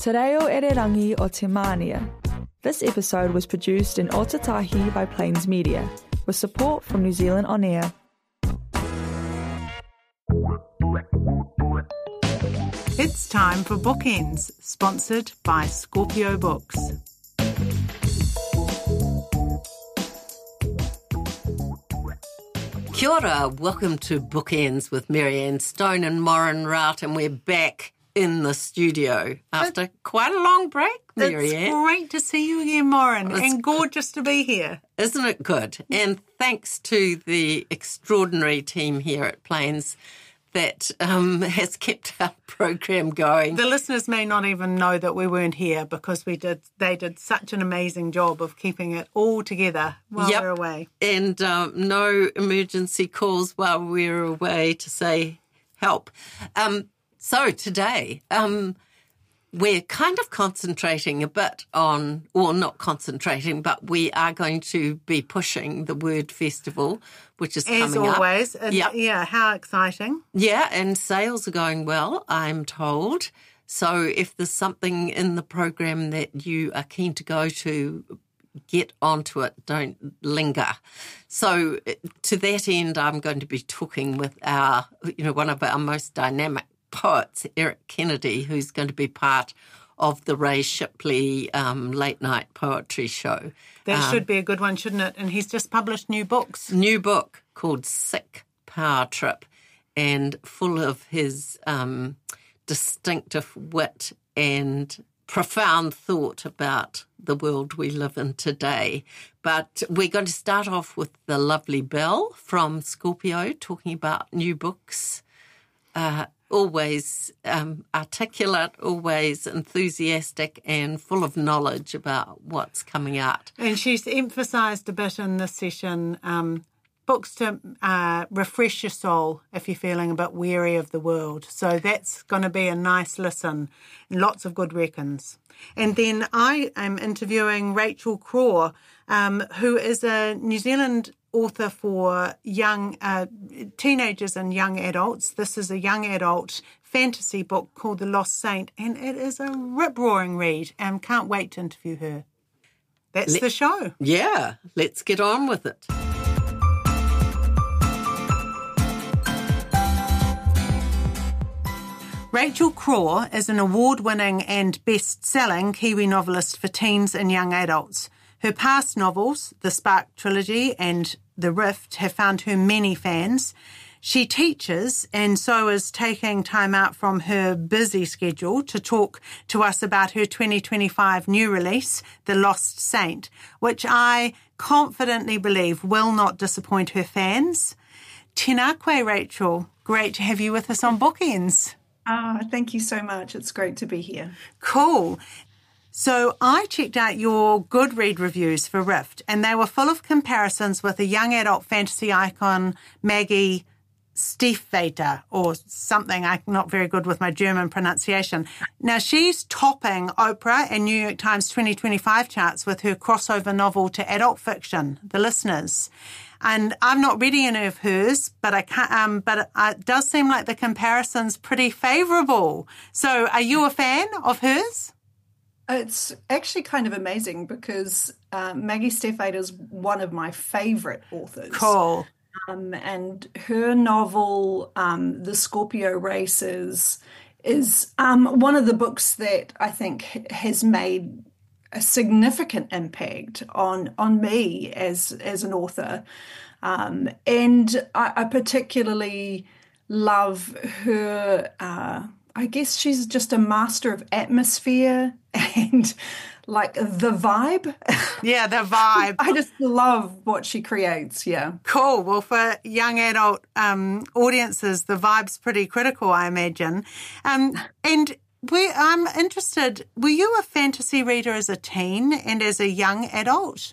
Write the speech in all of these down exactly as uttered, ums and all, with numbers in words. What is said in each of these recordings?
Te reo Ererangi o Te Mānia. This episode was produced in Otatahi by Plains Media, with support from New Zealand On Air. It's time for Bookends, sponsored by Scorpio Books. Kia ora, welcome to Bookends with Marianne Stone and Moran Rout, and we're back in the studio after quite a long break, Marianne. It's great to see you again, Moran, It's and gorgeous to be here. Isn't it good? And thanks to the extraordinary team here at Plains that um, has kept our program going. The listeners may not even know that we weren't here because we did. They did such an amazing job of keeping it all together while Yep. we're away. And um, no emergency calls while we were away to say help. Um, so today, um, we're kind of concentrating a bit on, or not concentrating, but we are going to be pushing the Word Festival, which is As coming always. up. And Yep. yeah, how exciting. Yeah, and sales are going well, I'm told. So if there's something in the program that you are keen to go to, get onto it, don't linger. So to that end, I'm going to be talking with our, you know, one of our most dynamic poets, Eric Kennedy, who's going to be part of the Ray Shipley um, late night poetry show. That Um, should be a good one, shouldn't it? And he's just published new books. New book called Sick Power Trip, and full of his um, distinctive wit and profound thought about the world we live in today. But we're going to start off with the lovely Belle from Scorpio talking about new books. Uh, always um, articulate, always enthusiastic and full of knowledge about what's coming out. And she's emphasised a bit in this session um, books to uh, refresh your soul if you're feeling a bit weary of the world. So that's going to be a nice listen and lots of good reckons. And then I am interviewing Rachel Craw, um, who is a New Zealand author for young uh, teenagers and young adults. This is a young adult fantasy book called The Lost Saint, and it is a rip-roaring read. And can't wait to interview her. That's Let- the show. Yeah, let's get on with it. Rachel Craw is an award-winning and best-selling Kiwi novelist for teens and young adults. Her past novels, The Spark Trilogy and The Rift, have found her many fans. She teaches and so is taking time out from her busy schedule to talk to us about her twenty twenty-five new release, The Lost Saint, which I confidently believe will not disappoint her fans. Tēnā koe, Rachel. Great to have you with us on Bookends. Ah, thank you so much. It's great to be here. Cool. So I checked out your Goodread reviews for Rift, and they were full of comparisons with a young adult fantasy icon, Maggie Stiefvater, or something. I'm not very good with my German pronunciation. Now, she's topping Oprah and New York Times twenty twenty-five charts with her crossover novel to adult fiction, The Listeners. And I've not read any of hers, but I can't. Um, but it does seem like the comparison's pretty favourable. So, are you a fan of hers? It's actually kind of amazing because uh, Maggie Stiefvater is one of my favourite authors. Cool. Um, and her novel, um, The Scorpio Races, is um, one of the books that I think has made a significant impact on on me as as an author, um, and I, I particularly love her. Uh, I guess she's just a master of atmosphere and like the vibe. Yeah, the vibe. I just love what she creates. Yeah. Cool. Well, for young adult um, audiences, the vibe's pretty critical, I imagine. Um, and we, I'm interested, were you a fantasy reader as a teen and as a young adult?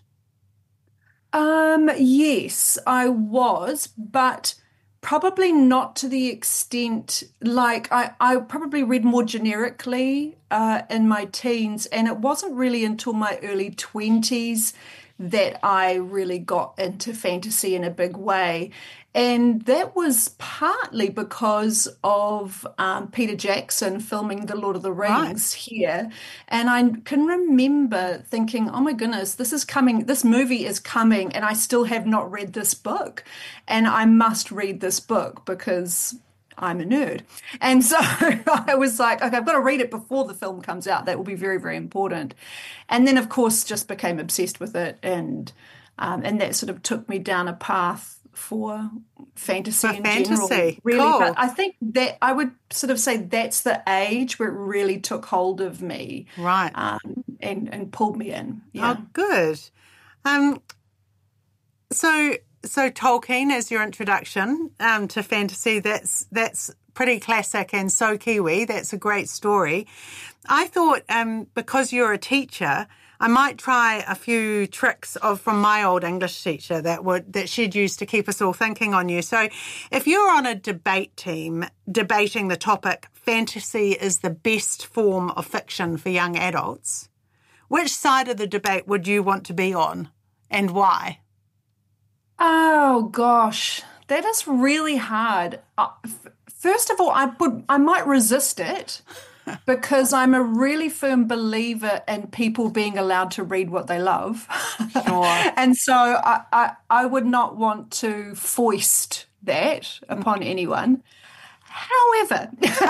Um, yes, I was, but probably not to the extent, like I, I probably read more generically uh, in my teens, and it wasn't really until my early twenties that I really got into fantasy in a big way. And that was partly because of um, Peter Jackson filming The Lord of the Rings right. here. And I can remember thinking, oh my goodness, this is coming, this movie is coming, and I still have not read this book. And I must read this book because I'm a nerd. And so I was like, okay, I've got to read it before the film comes out. That will be very, very important. And then, of course, just became obsessed with it. And um, and that sort of took me down a path for fantasy for in fantasy. general. Really, cool. But I think that I would sort of say that's the age where it really took hold of me. Right. Um, and, and pulled me in. Yeah. Oh, good. Um, so... So Tolkien as your introduction um, to fantasy, that's that's pretty classic and so Kiwi. That's a great story. I thought um, because you're a teacher, I might try a few tricks of from my old English teacher that would that she'd use to keep us all thinking on you. So if you're on a debate team debating the topic, fantasy is the best form of fiction for young adults, which side of the debate would you want to be on and why? Oh gosh, that is really hard. Uh, f- first of all, I would I might resist it because I'm a really firm believer in people being allowed to read what they love, sure. and so I, I I would not want to foist that upon anyone. However,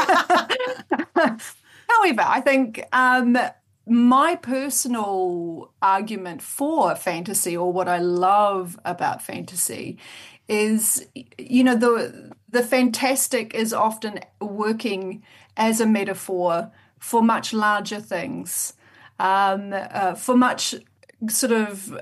however, I think. Um, My personal argument for fantasy, or what I love about fantasy, is, you know, the the fantastic is often working as a metaphor for much larger things, um, uh, for much sort of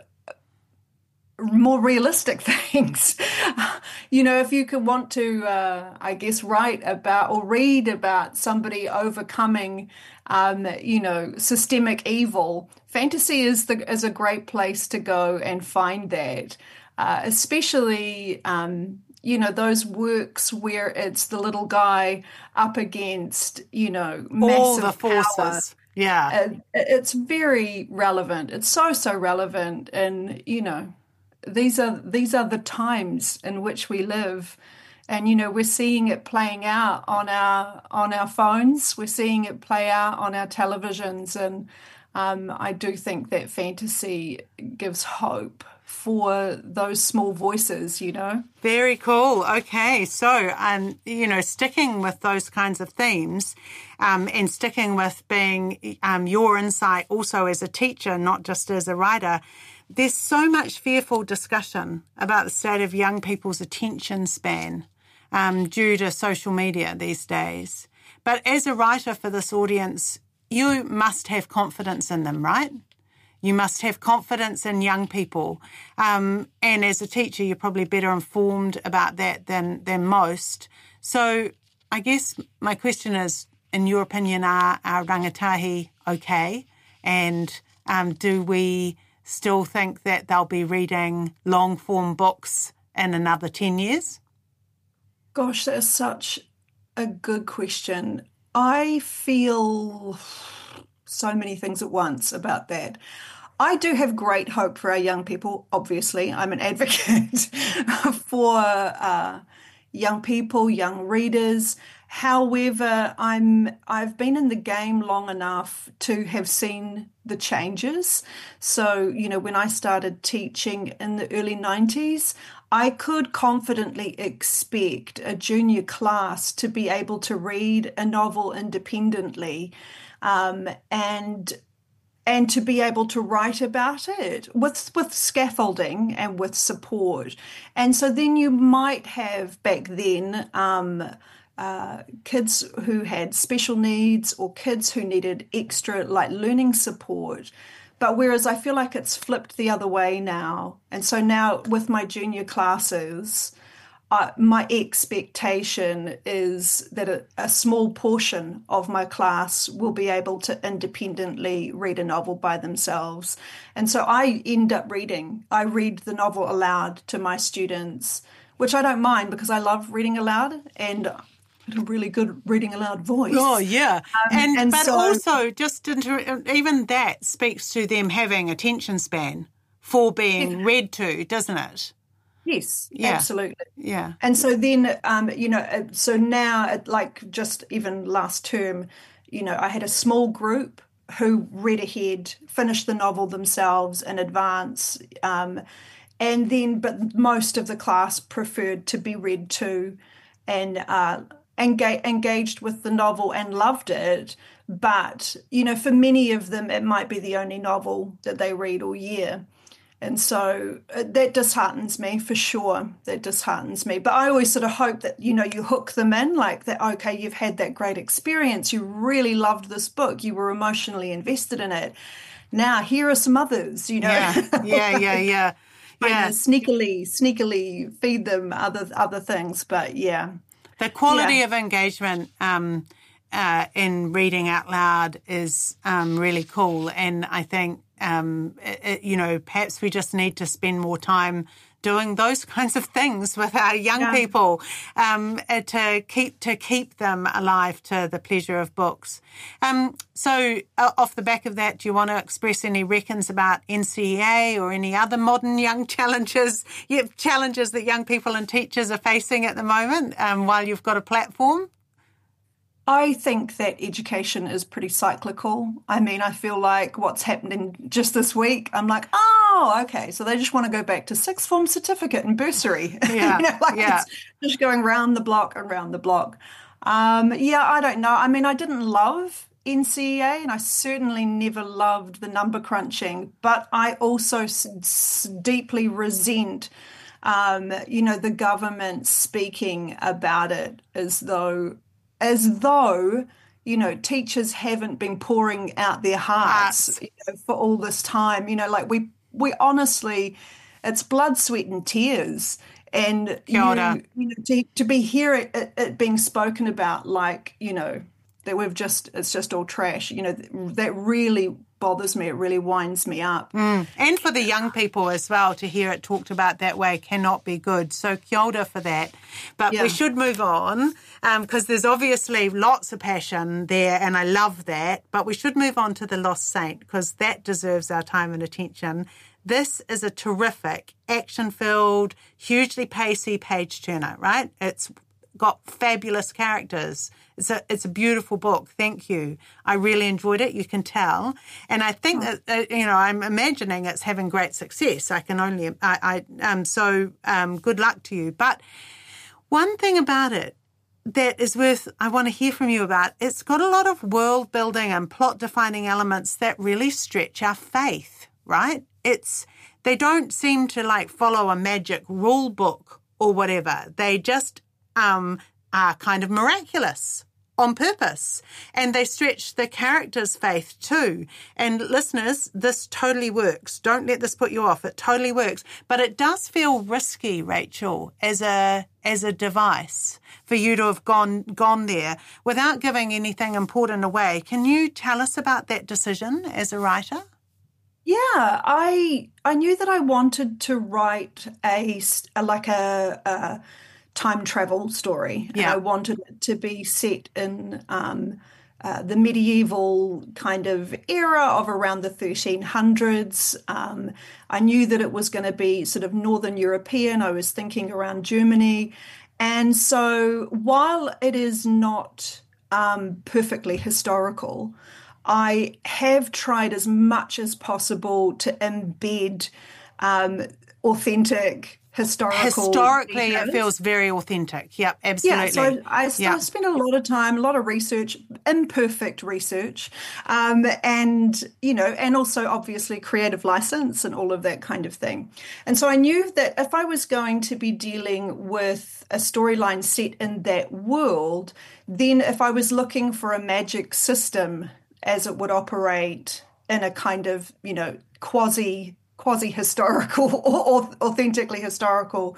more realistic things. You know, if you could want to, uh, I guess, write about or read about somebody overcoming, um, you know, systemic evil, fantasy is the is a great place to go and find that, uh, especially, um, you know, those works where it's the little guy up against, you know, massive all the forces. Power. Yeah, Uh, it's very relevant. It's so so relevant, and you know. These are these are the times in which we live, and you know we're seeing it playing out on our on our phones. We're seeing it play out on our televisions, and um, I do think that fantasy gives hope for those small voices. You know, very cool. Okay, so um, you know, sticking with those kinds of themes, um, and sticking with being um, your insight also as a teacher, not just as a writer. There's so much fearful discussion about the state of young people's attention span um, due to social media these days. But as a writer for this audience, you must have confidence in them, right? You must have confidence in young people. Um, and as a teacher, you're probably better informed about that than, than most. So I guess my question is, in your opinion, are our rangatahi okay? And um, do we still think that they'll be reading long-form books in another ten years? Gosh, that is such a good question. I feel so many things at once about that. I do have great hope for our young people, obviously. I'm an advocate for uh, young people, young readers. However, I'm I've been in the game long enough to have seen the changes. So, you know, when I started teaching in the early nineties, I could confidently expect a junior class to be able to read a novel independently, um, and and to be able to write about it with with scaffolding and with support. And so then you might have back then um, uh, kids who had special needs or kids who needed extra like learning support. But whereas I feel like it's flipped the other way now. And so now with my junior classes, Uh, my expectation is that a, a small portion of my class will be able to independently read a novel by themselves. And so I end up reading. I read the novel aloud to my students, which I don't mind because I love reading aloud and a really good reading aloud voice. Oh, yeah. Um, and, and But so, also, just inter- even that speaks to them having attention span for being read to, doesn't it? Yes, Yeah. absolutely. Yeah. And so then, um, you know, uh, so now, uh, like just even last term, you know, I had a small group who read ahead, finished the novel themselves in advance, um, and then, but most of the class preferred to be read to, and uh, enga- engaged with the novel and loved it. But, you know, for many of them, it might be the only novel that they read all year. And so uh, that disheartens me for sure. That disheartens me. But I always sort of hope that, you know, you hook them in like that. Okay, you've had that great experience. You really loved this book. You were emotionally invested in it. Now, here are some others, you know. Yeah, yeah, yeah, yeah. Yeah. Sneakily, sneakily feed them other other things. But yeah. The quality yeah. of engagement um, uh, in reading out loud is um, really cool. And I think, um, it, you know, perhaps we just need to spend more time doing those kinds of things with our young yeah. people um, to keep to keep them alive to the pleasure of books. Um, so uh, off the back of that, do you want to express any reckons about N C E A or any other modern young challenges, yeah, challenges that young people and teachers are facing at the moment um, while you've got a platform? I think that education is pretty cyclical. I mean, I feel like what's happening just this week, I'm like, oh, okay, so they just want to go back to sixth form certificate and bursary. Yeah, you know, like yeah. It's just going round the block and round the block. Um, yeah, I don't know. I mean, I didn't love N C E A, and I certainly never loved the number crunching, but I also s- s- deeply resent um, you know, the government speaking about it as though as though, you know, teachers haven't been pouring out their hearts, Hearts. you know, for all this time. You know, like we, we honestly, it's blood, sweat and tears. And Kia ora. you, you know, to, to be here it, it, it being spoken about like, you know, that we've just, it's just all trash, you know, that really bothers me. It really winds me up. Mm. And for the young people as well, to hear it talked about that way cannot be good. So kia ora for that. But Yeah. we should move on because um, there's obviously lots of passion there and I love that. But we should move on to The Lost Saint because that deserves our time and attention. This is a terrific, action-filled, hugely pacey page-turner, right? It's got fabulous characters. It's a it's a beautiful book. Thank you. I really enjoyed it. You can tell, and I think that uh, you know I'm imagining it's having great success. I can only I, I um so um good luck to you. But one thing about it that is worth I want to hear from you about. It's got a lot of world building and plot defining elements that really stretch our faith. Right? It's they don't seem to like follow a magic rule book or whatever. They just Um, are kind of miraculous on purpose. And they stretch the character's faith too. And listeners, this totally works. Don't let this put you off. It totally works. But it does feel risky, Rachel, as a as a device for you to have gone gone there without giving anything important away. Can you tell us about that decision as a writer? Yeah, I I knew that I wanted to write a, a like a, a time travel story. Yeah. And I wanted it to be set in um, uh, the medieval kind of era of around the thirteen hundreds. Um, I knew that it was going to be sort of Northern European. I was thinking around Germany. And so while it is not um, perfectly historical, I have tried as much as possible to embed um, authentic historical Historically, details. it feels very authentic. Yep, absolutely. Yeah, so I, I, yeah. I spent a lot of time, a lot of research, imperfect research, um, and, you know, and also obviously creative license and all of that kind of thing. And so I knew that if I was going to be dealing with a storyline set in that world, then if I was looking for a magic system as it would operate in a kind of, you know, quasi quasi-historical or authentically historical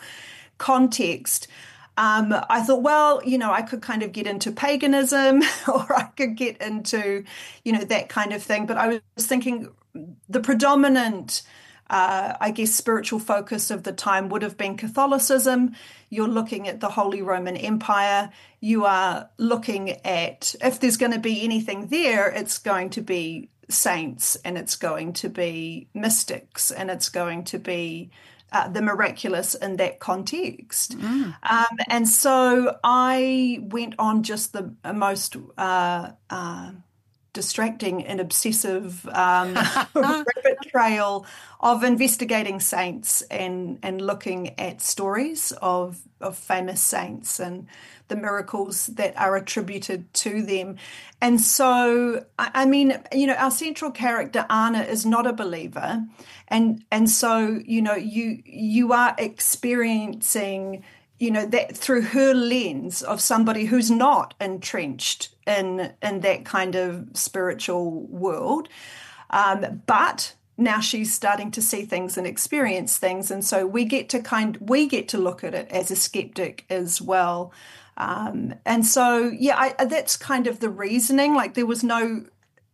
context, um, I thought, well, you know, I could kind of get into paganism or I could get into, you know, that kind of thing. But I was thinking the predominant uh, I guess, spiritual focus of the time would have been Catholicism. You're looking at the Holy Roman Empire. You are looking at, if there's going to be anything there, it's going to be saints, and it's going to be mystics, and it's going to be uh, the miraculous in that context. Mm. Um, and so I went on just the most uh, uh, distracting and obsessive um, rabbit trail of investigating saints and and looking at stories of of famous saints and the miracles that are attributed to them. And so, I mean, you know, our central character, Anna, is not a believer. And and so, you know, you you are experiencing, you know, that through her lens of somebody who's not entrenched in in that kind of spiritual world. Um, but now she's starting to see things and experience things. And so we get to kind we get to look at it as a skeptic as well. Um, and so, yeah, I, that's kind of the reasoning. Like, there was no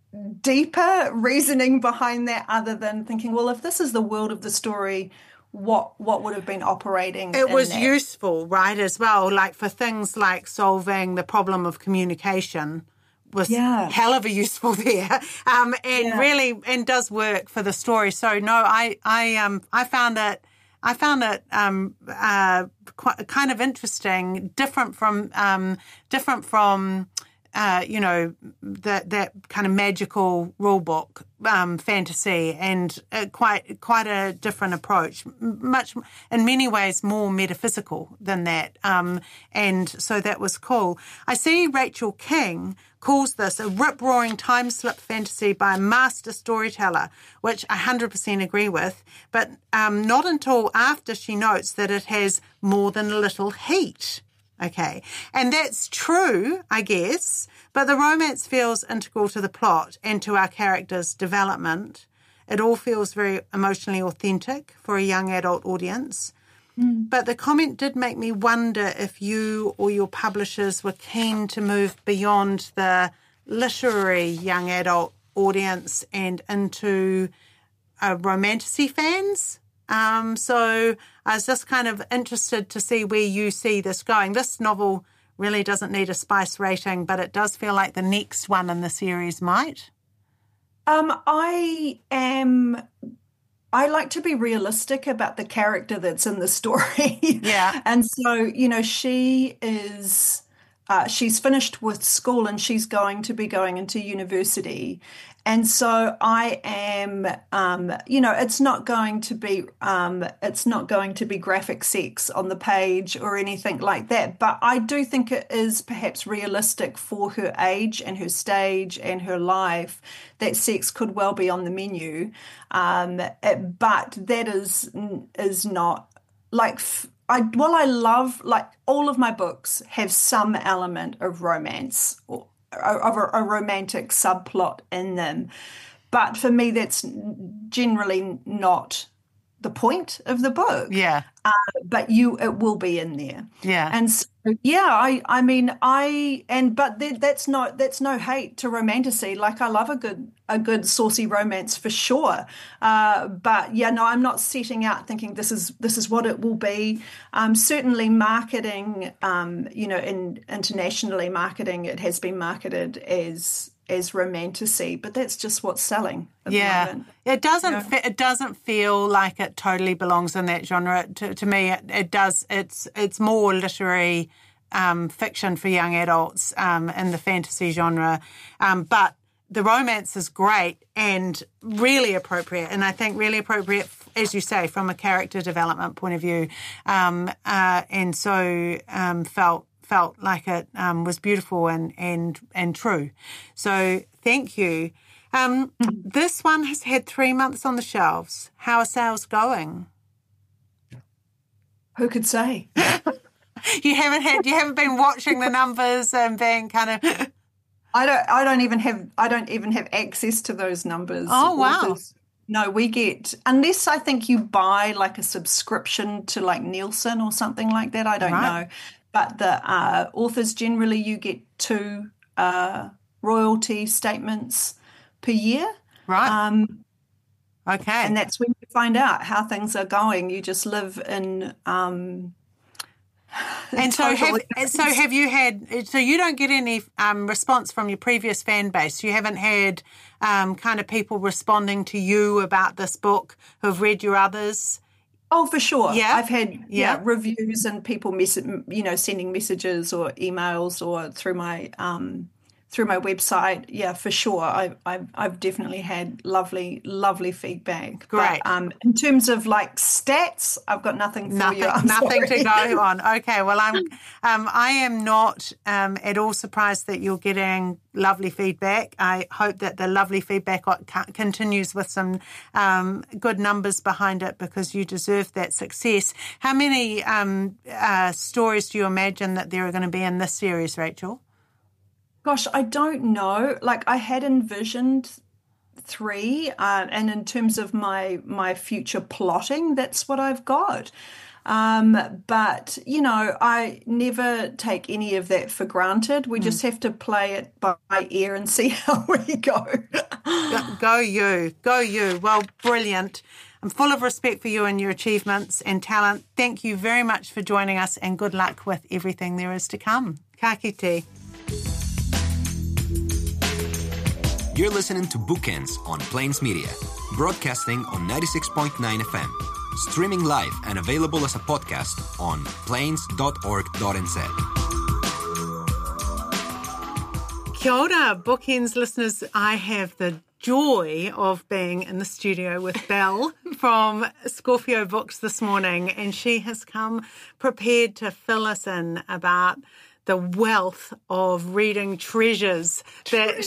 deeper reasoning behind that other than thinking, well, if this is the world of the story, what what would have been operating? It was that? useful, right, as well, like for things like solving the problem of communication was yeah. hell of a useful there, um, and yeah. really and does work for the story. So no, I I um I found it I found it um uh quite kind of interesting, different from um different from. Uh, you know, that that kind of magical rule book um, fantasy, and uh, quite quite a different approach, much in many ways more metaphysical than that. Um, and so that was cool. I see Rachel King calls this a rip-roaring time-slip fantasy by a master storyteller, which I one hundred percent agree with, but um, not until after she notes that it has more than a little heat. Okay, and that's true, I guess, but the romance feels integral to the plot and to our characters' development. It all feels very emotionally authentic for a young adult audience. Mm. But the comment did make me wonder if you or your publishers were keen to move beyond the literary young adult audience and into uh, romantasy fans. Um, so I was just kind of interested to see where you see this going. This novel really doesn't need a Spice rating, but it does feel like the next one in the series might. Um, I am... I like to be realistic about the character that's in the story. Yeah. And so, you know, she is... Uh, she's finished with school and she's going to be going into university. And so I am, um, you know, it's not going to be, um, it's not going to be graphic sex on the page or anything like that. But I do think it is perhaps realistic for her age and her stage and her life that sex could well be on the menu. Um, it, but that is is not like. F- I, well, I love, like, all of my books have some element of romance or of a, a romantic subplot in them. But for me, that's generally not the point of the book. Yeah. Uh, but you, it will be in there. Yeah. And so, yeah, I, I mean, I, and, but that, that's not, that's no hate to romantasy. Like, I love a good, a good saucy romance for sure. Uh, but yeah, no, I'm not setting out thinking this is, this is what it will be. Um, certainly marketing, um, you know, in internationally marketing, it has been marketed as, as romantasy, but that's just what's selling at yeah. the moment. It doesn't. Yeah. Fe- it doesn't feel like it totally belongs in that genre. To, to me, it, it does. It's it's more literary um, fiction for young adults um, in the fantasy genre, um, but the romance is great and really appropriate, and I think really appropriate, as you say, from a character development point of view, um, uh, and so um, felt. felt like it um, was beautiful and, and, and true. So thank you. Um, this one has had three months on the shelves. How are sales going? Who could say? You haven't had, you haven't been watching the numbers and being kind of. I don't. I don't even have. I don't even have access to those numbers. Oh wow. Authors. No, we get, unless I think you buy like a subscription to like Nielsen or something like that. I don't right. know. But the uh, authors, generally you get two uh, royalty statements per year. Right. Um, Okay. And that's when you find out how things are going. You just live in... Um, and so have, so have you had... So you don't get any um, response from your previous fan base? You haven't had um, kind of people responding to you about this book who've read your others? Oh, for sure. Yeah. I've had yeah, Yeah. reviews and people mess- you know, sending messages or emails or through my... Um, through my website, yeah, for sure. I, I've, I've definitely had lovely, lovely feedback. Great. But, um, in terms of like stats, I've got nothing for Nothing, you. I'm nothing sorry. to go on. Okay, well, I'm, um, I am not um, at all surprised that you're getting lovely feedback. I hope that the lovely feedback continues with some um, good numbers behind it, because you deserve that success. How many um, uh, stories do you imagine that there are going to be in this series, Rachel? Gosh, I don't know. Like I had envisioned three, uh, and in terms of my my future plotting, that's what I've got. Um, but you know, I never take any of that for granted. We mm. just have to play it by ear and see how we go. go. Go you, go you. Well, brilliant. I'm full of respect for you and your achievements and talent. Thank you very much for joining us, and good luck with everything there is to come. Ka kite. You're listening to Bookends on Plains Media, broadcasting on ninety-six point nine F M, streaming live and available as a podcast on plains dot org dot n z. Kia ora, Bookends listeners. I have the joy of being in the studio with Belle from Scorpio Books this morning, and she has come prepared to fill us in about the wealth of reading treasures. That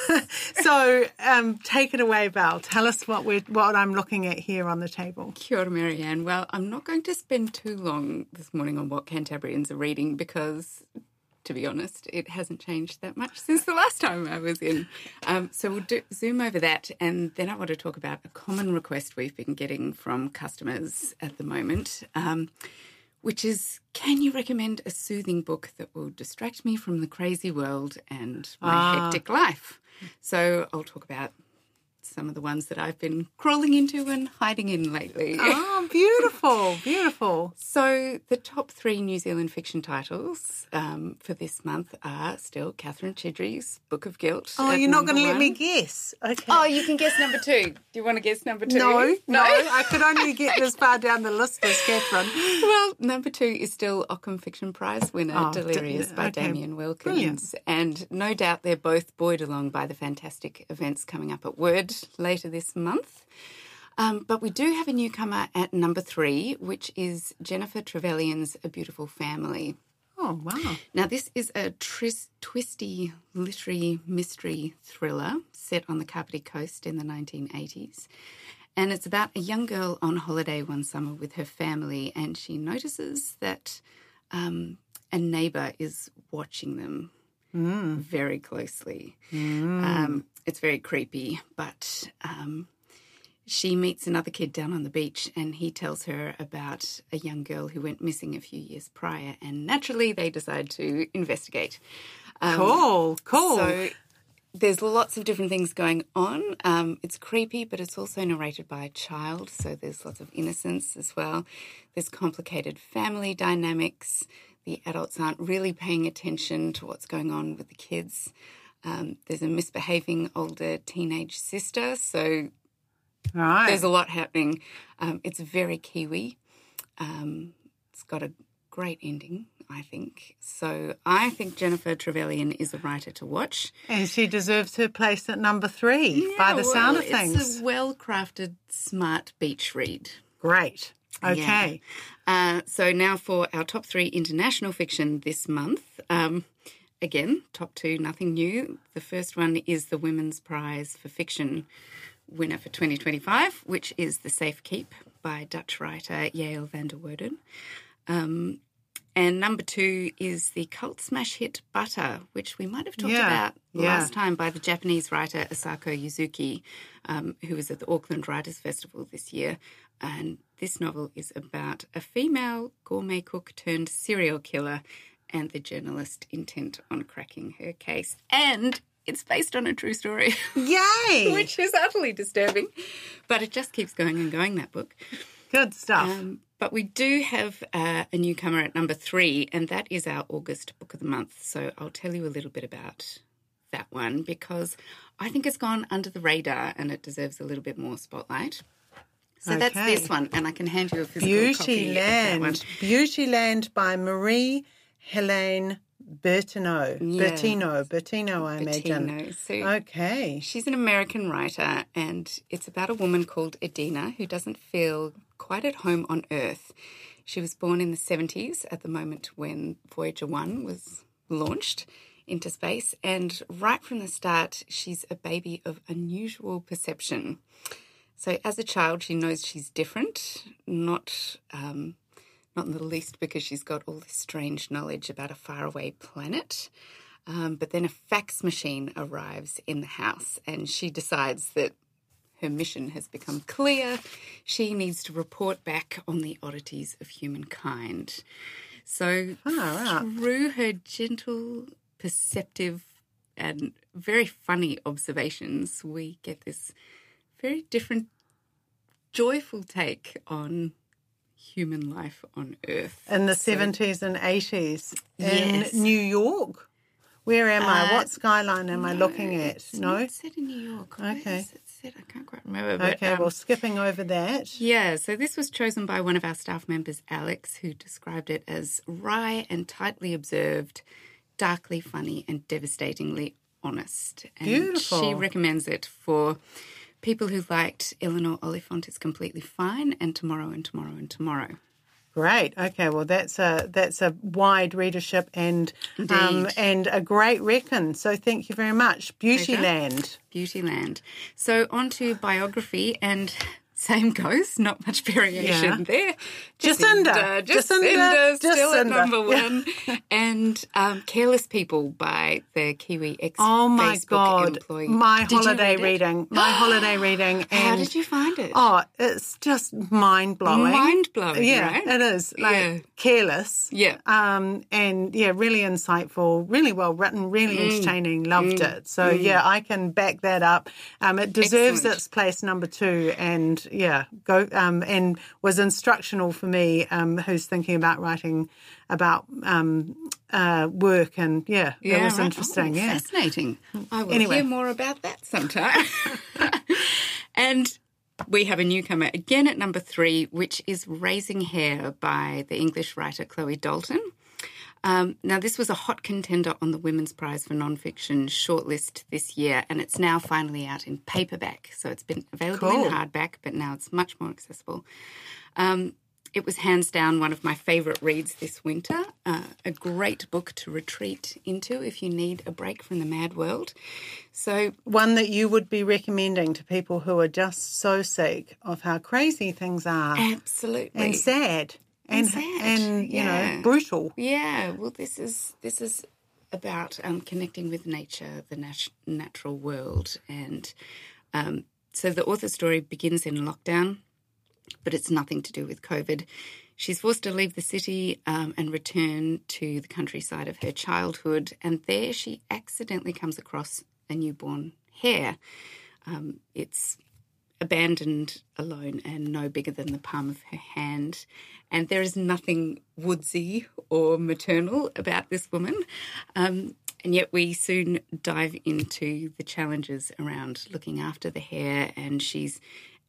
so um, take it away, Belle. Tell us what we're what I'm looking at here on the table. Kia ora, Marianne. Well, I'm not going to spend too long this morning on what Cantabrians are reading because, to be honest, it hasn't changed that much since the last time I was in. Um, so we'll do, zoom over that, and then I want to talk about a common request we've been getting from customers at the moment, um, which is, can you recommend a soothing book that will distract me from the crazy world and my ah. hectic life? So I'll talk about some of the ones that I've been crawling into and hiding in lately. Oh, beautiful, beautiful. So the top three New Zealand fiction titles um, for this month are still Catherine Chidley's Book of Guilt. Oh, you're not going to let me guess. Okay. Oh, you can guess number two. Do you want to guess number two? No, no, no. I could only get this far down the list as Catherine. Well, number two is still Ockham Fiction Prize winner, oh, Delirious d- by okay. Damien Wilkins. Brilliant. And no doubt they're both buoyed along by the fantastic events coming up at Word later this month. Um, but we do have a newcomer at number three, which is Jennifer Trevelyan's A Beautiful Family. Oh, wow. Now, this is a tris- twisty literary mystery thriller set on the Kapiti Coast in the nineteen eighties. And it's about a young girl on holiday one summer with her family, and she notices that um, a neighbour is watching them mm. very closely. Mm. Um, it's very creepy, but um, she meets another kid down on the beach, and he tells her about a young girl who went missing a few years prior, and naturally they decide to investigate. Um, cool, cool. So there's lots of different things going on. Um, it's creepy, but it's also narrated by a child, so there's lots of innocence as well. There's complicated family dynamics. The adults aren't really paying attention to what's going on with the kids. Um, there's a misbehaving older teenage sister, so right. there's a lot happening. Um, it's very Kiwi. Um, it's got a great ending, I think. So I think Jennifer Trevelyan is a writer to watch. And she deserves her place at number three yeah, by the well, sound of things. It's a well-crafted, smart beach read. Great. Okay. Yeah. Uh, so now for our top three international fiction this month. Um, again, top two, nothing new. The first one is the Women's Prize for Fiction winner for twenty twenty-five, which is The Safe Keep by Dutch writer Yael van der Woerden. Um, and number two is the cult smash hit Butter, which we might have talked yeah. about yeah. last time, by the Japanese writer Asako Yuzuki, um, who was at the Auckland Writers' Festival this year. And this novel is about a female gourmet cook turned serial killer and the journalist intent on cracking her case. And it's based on a true story. Yay! Which is utterly disturbing. But it just keeps going and going, that book. Good stuff. Um, but we do have uh, a newcomer at number three, and that is our August Book of the Month. So I'll tell you a little bit about that one because I think it's gone under the radar and it deserves a little bit more spotlight. So Okay. that's this one, and I can hand you a physical copy of that one. Beautyland. Beautyland by Marie Helene Bertineau. Yeah. Bertino. Bertino, I imagine. Bettino. So Okay. she's an American writer, and it's about a woman called Edina who doesn't feel quite at home on Earth. She was born in the seventies at the moment when Voyager one was launched into space, and right from the start, she's a baby of unusual perception. So as a child, she knows she's different, not um, not in the least because she's got all this strange knowledge about a faraway planet. Um, but then a fax machine arrives in the house and she decides that her mission has become clear. She needs to report back on the oddities of humankind. So Far out. through her gentle, perceptive and very funny observations, we get this very different, joyful take on human life on Earth. In the So- seventies and eighties in Yes. New York. Where am I? Uh, What skyline am I looking at? It's No? not set in New York. Where Okay. is it set? I can't quite remember. But, Okay, um, well, skipping over that. yeah, so this was chosen by one of our staff members, Alex, who described it as wry and tightly observed, darkly funny and devastatingly honest. And Beautiful. she recommends it for people who liked Eleanor Oliphant is Completely Fine and Tomorrow and Tomorrow and Tomorrow. Great. Okay. Well, that's a that's a wide readership and um, Indeed. and a great reckon. So thank you very much, Beautyland. Beautyland. So on to biography, and same goes, not much variation Yeah. there. Jacinda. Jacinda, Jacinda. Jacinda, still at Jacinda. number Yeah. one. And um, Careless People by the Kiwi ex Oh my Facebook God! employee. My Did you holiday read it? reading. My holiday reading. And How did you find it? Oh, it's just mind blowing. Mind-blowing, Yeah, right? it is. Like Yeah. careless. Yeah. Um, and yeah, really insightful, really well written, really Mm. entertaining. Loved it. So yeah, I can back that up. Um, it deserves Excellent. its place number two, and yeah, go um, and was instructional for me, um, who's thinking about writing about um, uh, work, and yeah, it was right. interesting. Oh, yeah. Fascinating. I will Anyway. hear more about that sometime. And we have a newcomer again at number three, which is Raising Hair by the English writer Chloe Dalton. Um, now, this was a hot contender on the Women's Prize for Nonfiction shortlist this year, and it's now finally out in paperback. So it's been available Cool. in hardback, but now it's much more accessible. Um, it was hands down one of my favourite reads this winter, uh, a great book to retreat into if you need a break from the mad world. So One that you would be recommending to people who are just so sick of how crazy things are absolutely. and sad and And sad, and you yeah. know brutal. Yeah, well, this is this is about um, connecting with nature, the nat- natural world, and um, so the author's story begins in lockdown, but it's nothing to do with COVID. She's forced to leave the city um, and return to the countryside of her childhood, and there she accidentally comes across a newborn hare. Um, it's abandoned, alone, and no bigger than the palm of her hand. And there is nothing woodsy or maternal about this woman. Um, and yet we soon dive into the challenges around looking after the hare, and she's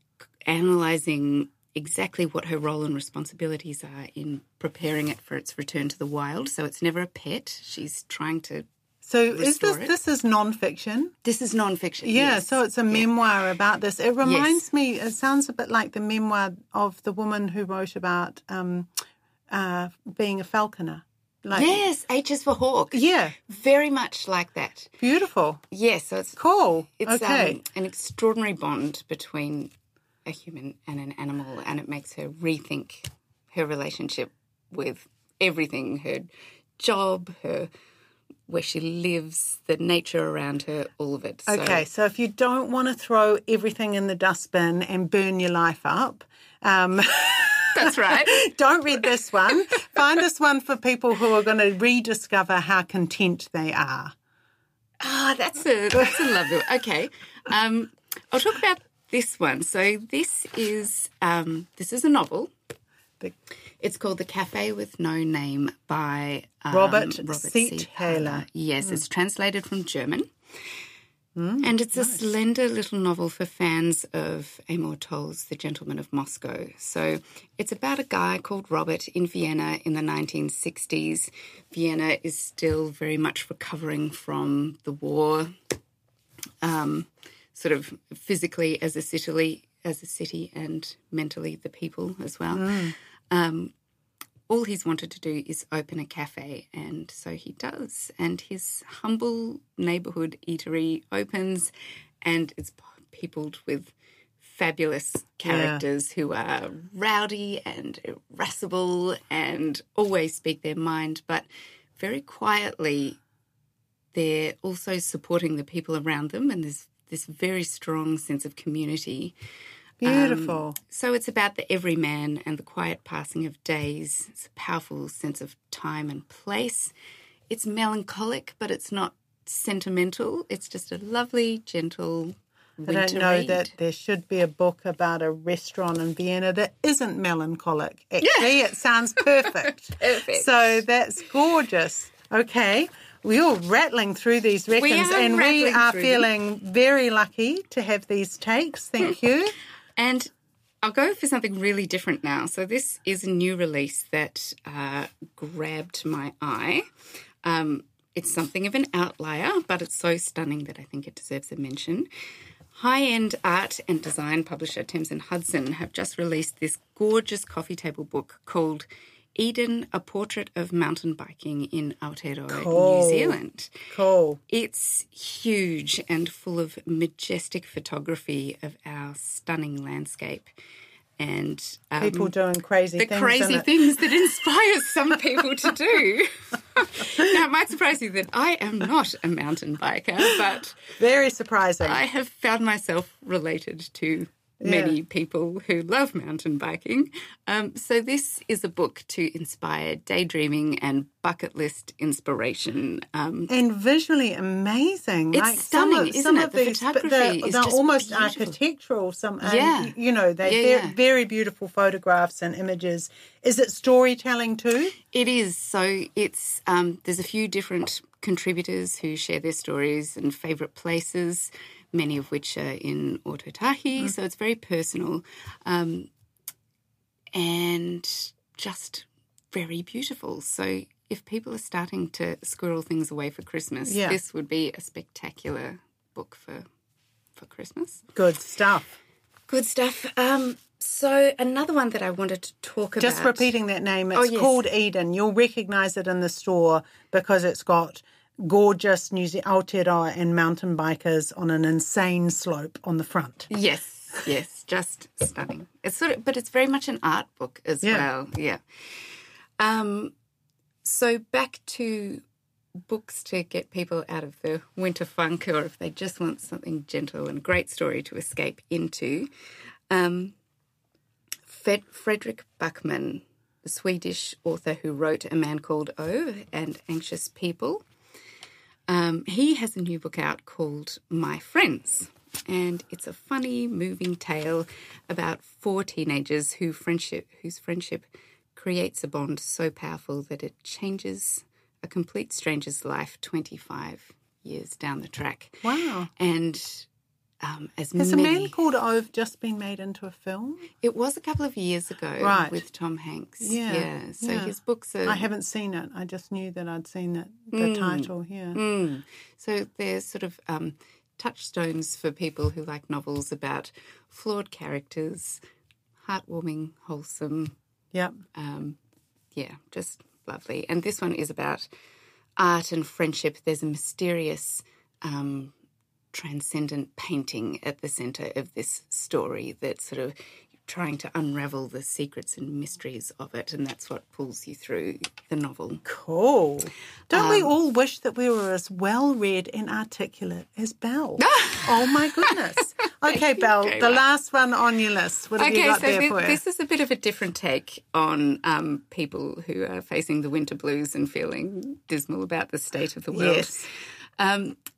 analysing exactly what her role and responsibilities are in preparing it for its return to the wild. So it's never a pet. She's trying to... So is Restore this it. this is non-fiction? This is non-fiction. Yeah, yes. so it's a Yeah. memoir about this. It reminds Yes. me, it sounds a bit like the memoir of the woman who wrote about um, uh, being a falconer. Like, Yes, H is for hawk. Yeah, Very much like that. beautiful. Yes, so it's Cool. it's okay. um, an extraordinary bond between a human and an animal, and it makes her rethink her relationship with everything, her job, her where she lives, the nature around her, all of it. So, Okay, so if you don't want to throw everything in the dustbin and burn your life up, um, that's right. don't read this one. Find this one for people who are going to rediscover how content they are. Ah, oh, that's a that's a lovely one. Okay. Um, I'll talk about this one. So this is um, this is a novel. It's called The Cafe with No Name by um, Robert, Robert C. Taylor. Yes, mm. It's translated from German. Mm, and it's nice. a slender little novel for fans of Amor Towles' The Gentleman of Moscow. So it's about a guy called Robert in Vienna in the nineteen sixties. Vienna is still very much recovering from the war, um, sort of physically as a city, as a city and mentally the people as well. Mm. Um, all he's wanted to do is open a cafe, and so he does. And his humble neighbourhood eatery opens, and it's peopled with fabulous characters yeah. who are rowdy and irascible and always speak their mind, but very quietly they're also supporting the people around them, and there's this very strong sense of community. Beautiful. Um, so it's about the everyman and the quiet passing of days. It's a powerful sense of time and place. It's melancholic, but it's not sentimental. It's just a lovely, gentle winter I don't know read. that there should be a book about a restaurant in Vienna that isn't melancholic. Actually, Yeah. It sounds perfect. Perfect. So that's gorgeous. Okay. We're all rattling through these reckons, We are and we rattling are through feeling very lucky to have these takes. Thank you. And I'll go for something really different now. So this is a new release that uh, grabbed my eye. Um, it's something of an outlier, but it's so stunning that I think it deserves a mention. High-end art and design publisher Thames and Hudson have just released this gorgeous coffee table book called Eden, A Portrait of Mountain Biking in Aotearoa, Cool. New Zealand. Cool. It's huge and full of majestic photography of our stunning landscape and um, People doing crazy the things. crazy in it. things that inspire some people to do. Now, it might surprise you that I am not a mountain biker, but Very surprising. I have found myself related to many Yeah. people who love mountain biking. Um, so this is a book to inspire daydreaming and bucket list inspiration. Um, And visually amazing. It's like stunning, some of, isn't some it? Of The these, but photography they're, is they're just almost beautiful. architectural. Some, um, Yeah. you know, they're Yeah, very, yeah. very beautiful photographs and images. Is it storytelling too? It is. So it's um, there's a few different contributors who share their stories and favourite places, many of which are in Ōtautahi. Mm. So it's very personal um, and just very beautiful. So if people are starting to squirrel things away for Christmas, Yeah. this would be a spectacular book for for Christmas. Good stuff. Good stuff. Um, so another one that I wanted to talk about. Just repeating that name, it's Oh, yes. called Eden. You'll recognise it in the store because it's got gorgeous New Zealand Aotearoa and mountain bikers on an insane slope on the front. Yes, yes, just stunning. It's sort of, but it's very much an art book as Yeah. well. Yeah. Um. So back to books to get people out of the winter funk, or if they just want something gentle and a great story to escape into. Um, Fred, Fredrik Backman, the Swedish author who wrote A Man Called O and Anxious People. Um, he has a new book out called My Friends, and it's a funny, moving tale about four teenagers who friendship, whose friendship creates a bond so powerful that it changes a complete stranger's life twenty-five years down the track. Wow. And um, as Has many... A Man Called Ove just been made into a film? It was a couple of years ago Right. with Tom Hanks. Yeah, Yeah. So yeah. his books are... I haven't seen it. I just knew that I'd seen it, the Mm. title, yeah. Mm. So they're sort of um, touchstones for people who like novels about flawed characters, heartwarming, wholesome, Yep. um, yeah, just lovely. And this one is about art and friendship. There's a mysterious, um, transcendent painting at the centre of this story that's sort of trying to unravel the secrets and mysteries of it, and that's what pulls you through the novel. Cool. Don't we Um, all wish that we were as well-read and articulate as Belle? Oh, my goodness. Okay, Belle, very the much. last one on your list. What have you Okay, got so there thi- for us? this is a bit of a different take on um, people who are facing the winter blues and feeling dismal about the state of the world. Yes. Um,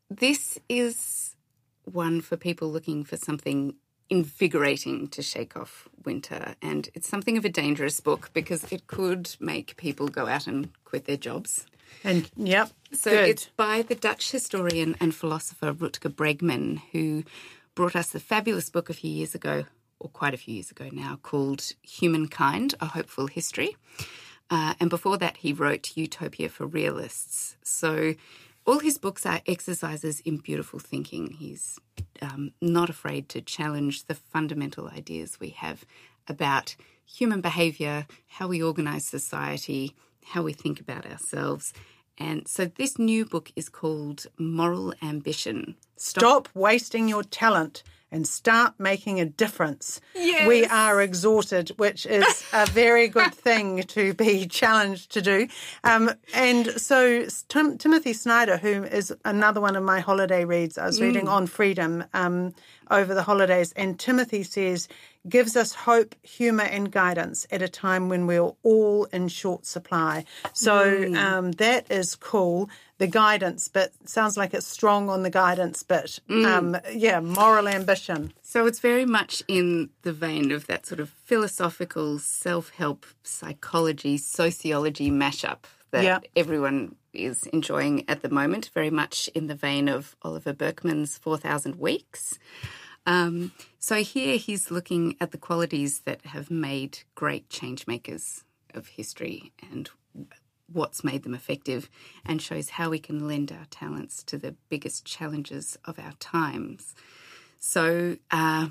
this is one for people looking for something invigorating to shake off winter. And it's something of a dangerous book because it could make people go out and quit their jobs. And, yep, So good. it's by the Dutch historian and philosopher Rutger Bregman, who brought us a fabulous book a few years ago, or quite a few years ago now, called Humankind, A Hopeful History. Uh, and before that, he wrote Utopia for Realists. So all his books are exercises in beautiful thinking. He's um, not afraid to challenge the fundamental ideas we have about human behaviour, how we organise society, how we think about ourselves. And so this new book is called Moral Ambition. Stop wasting your talent and start making a difference. Yes. We are exhorted, which is a very good thing to be challenged to do. Um, and so Tim- Timothy Snyder, who is another one of my holiday reads, I was reading On Freedom um, over the holidays, and Timothy says, gives us hope, humour and guidance at a time when we're all in short supply. So mm. um, that is cool. The guidance bit sounds like it's strong on the guidance bit. Mm. Um, yeah, moral ambition. So it's very much in the vein of that sort of philosophical self-help psychology, sociology mashup that yeah. everyone is enjoying at the moment, very much in the vein of Oliver Burkeman's four thousand Weeks. Um, so here he's looking at the qualities that have made great change makers of history and what's made them effective, and shows how we can lend our talents to the biggest challenges of our times. So, uh,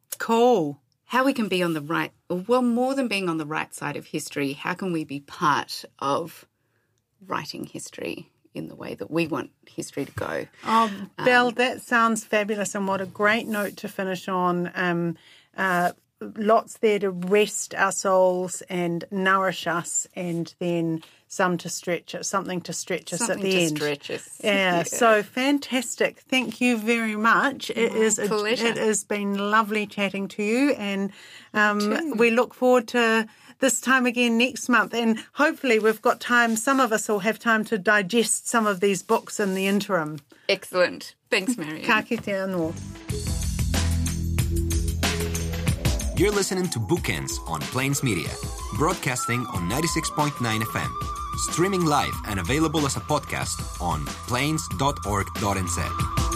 cool. How we can be on the right, well, more than being on the right side of history, how can we be part of writing history in the way that we want history to go? Oh, Belle, um, that sounds fabulous, and what a great note to finish on. Um, uh, lots there to rest our souls and nourish us, and then some to stretch us, something to stretch us something at the to end. Stretch us. Yeah, yeah, so fantastic. Thank you very much. It My is a, pleasure. It has been lovely chatting to you, and um, we look forward to this time again next month, and hopefully we've got time, some of us will have time to digest some of these books in the interim. Excellent. Thanks, Marion. Ka kite anō. You're listening to Bookends on Plains Media, broadcasting on ninety-six point nine F M, streaming live and available as a podcast on plains dot org dot n z.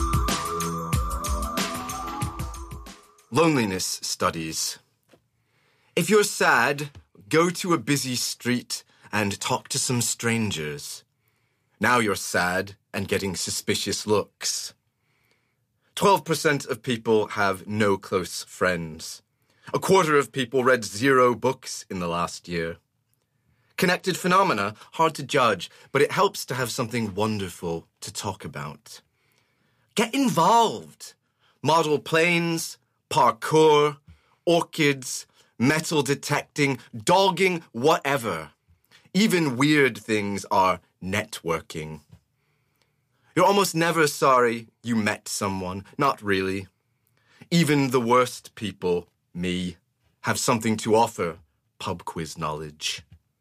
Loneliness studies. If you're sad, go to a busy street and talk to some strangers. Now you're sad and getting suspicious looks. twelve percent of people have no close friends. A quarter of people read zero books in the last year. Connected phenomena, hard to judge, but it helps to have something wonderful to talk about. Get involved. Model planes, parkour, orchids, metal detecting, dogging, whatever. Even weird things are networking. You're almost never sorry you met someone. Not really. Even the worst people, me, have something to offer pub quiz knowledge.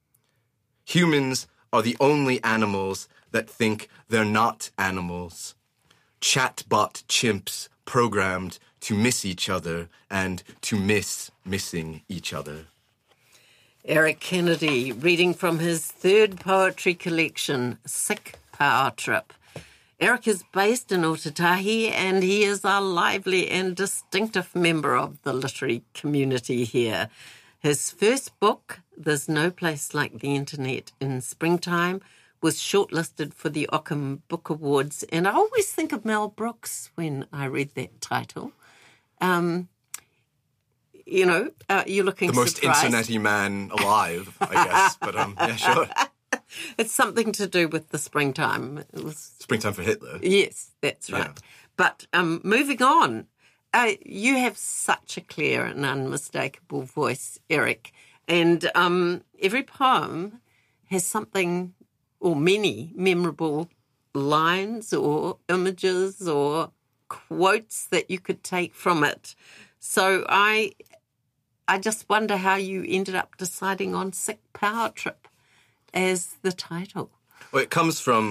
Humans are the only animals that think they're not animals. Chatbot chimps programmed to miss each other and to miss missing each other. Eric Kennedy, reading from his third poetry collection, Sick Power Trip. Eric is based in Otatahi, and he is a lively and distinctive member of the literary community here. His first book, There's No Place Like the Internet in Springtime, was shortlisted for the Ockham Book Awards, and I always think of Mel Brooks when I read that title. Um, you know, uh, you're looking The most surprised. internet-y man alive, I guess. But um, yeah, sure. It's something to do with the springtime. It was, Springtime for Hitler. yes, that's right. Yeah. But um, moving on, uh, you have such a clear and unmistakable voice, Eric, and um, every poem has something, or many memorable lines or images or quotes that you could take from it. So I, I just wonder how you ended up deciding on Sick Power Trip as the title. Well, it comes from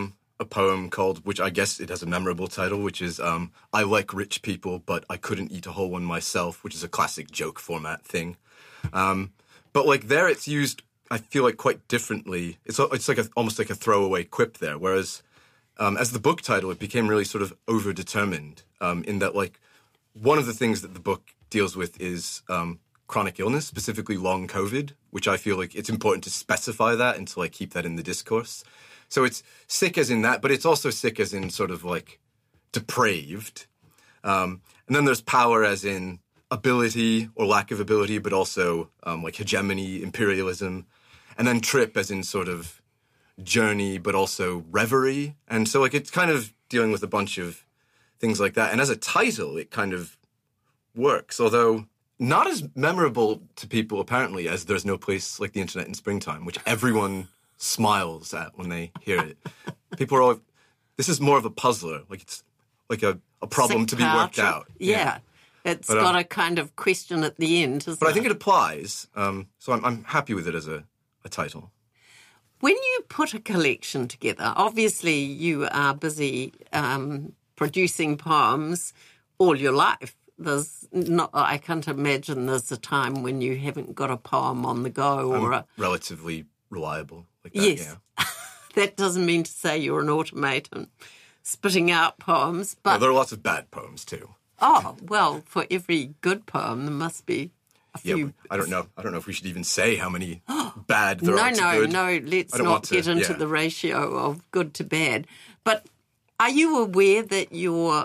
a poem called, which I guess it has a memorable title, which is um, I Like Rich People, But I Couldn't Eat a Whole One Myself, which is a classic joke format thing. Um, but like there it's used, I feel like, quite differently. It's it's like a, almost like a throwaway quip there, whereas um, as the book title, it became really sort of overdetermined um, in that like one of the things that the book deals with is um, chronic illness, specifically long COVID, which I feel like it's important to specify that and to like keep that in the discourse. So it's sick as in that, but it's also sick as in sort of like depraved. Um, and then there's power as in ability or lack of ability, but also um, like hegemony, imperialism. And then trip as in sort of journey, but also reverie. And so like it's kind of dealing with a bunch of things like that. And as a title, it kind of works, although not as memorable to people apparently as There's No Place Like the Internet in Springtime, which everyone smiles at when they hear it. People are all, this is more of a puzzler, like it's like a, a problem Sick to be worked trip. out. Yeah. yeah. It's But, got um, a kind of question at the end, isn't But it? I think it applies, um, so I'm, I'm happy with it as a, a title. When you put a collection together, obviously you are busy um, producing poems all your life. There's not, I can't imagine there's a time when you haven't got a poem on the go or I'm a, relatively reliable like that, yes. yeah. That doesn't mean to say you're an automaton spitting out poems, but Well, there are lots of bad poems too. oh well, for every good poem there must be a Yeah, few. but I don't know. I don't know if we should even say how many bad there No, are to no, good. no. Let's I don't not want to- get into yeah. the ratio of good to bad. But are you aware that you're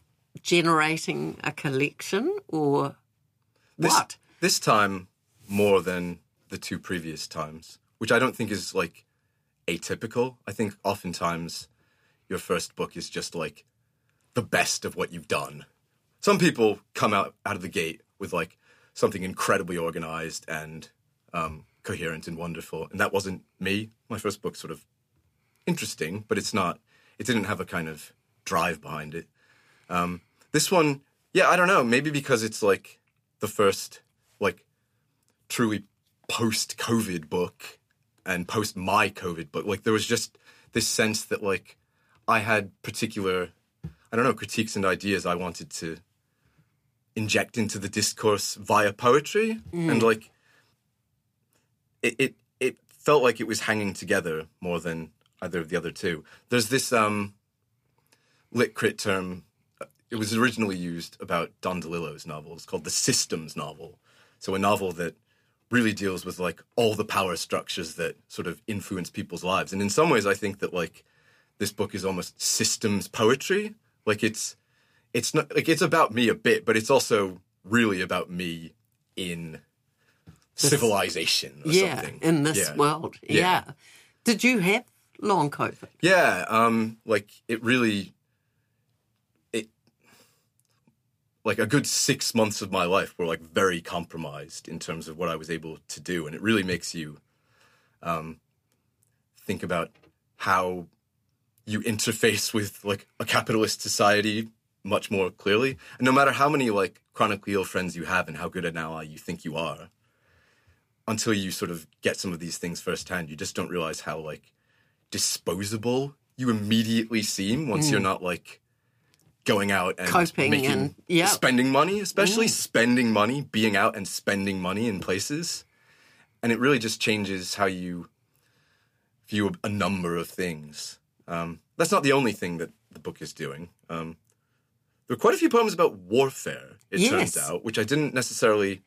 generating a collection, or This, what? This time more than the two previous times, which I don't think is like atypical. I think oftentimes your first book is just like the best of what you've done. Some people come out, out of the gate with like something incredibly organized and um, coherent and wonderful. And that wasn't me. My first book's sort of interesting, but it's not, it didn't have a kind of drive behind it. Um, this one, yeah, I don't know. Maybe because it's like the first like truly post-COVID book and post-my COVID book. Like there was just this sense that like I had particular, I don't know, critiques and ideas I wanted to inject into the discourse via poetry. Mm. And like it, it it felt like it was hanging together more than either of the other two. There's this um, lit crit term, it was originally used about Don DeLillo's novels, called the systems novel. So a novel that really deals with like all the power structures that sort of influence people's lives. And in some ways I think that like this book is almost systems poetry. Like it's it's not like it's about me a bit, but it's also really about me in this, civilization or yeah, something. in this yeah. world. Yeah. Yeah. Did you have long COVID? Yeah, um, like it really, it like a good six months of my life were like very compromised in terms of what I was able to do, and it really makes you um, think about how you interface with like a capitalist society much more clearly. And no matter how many like chronically ill friends you have and how good an ally you think you are, until you sort of get some of these things firsthand, you just don't realize how like disposable you immediately seem once mm. you're not like going out and coping making, and yeah. spending money, especially mm. spending money, being out and spending money in places. And it really just changes how you view a number of things. Um, that's not the only thing that the book is doing. Um, there are quite a few poems about warfare, it yes. turns out, which I didn't necessarily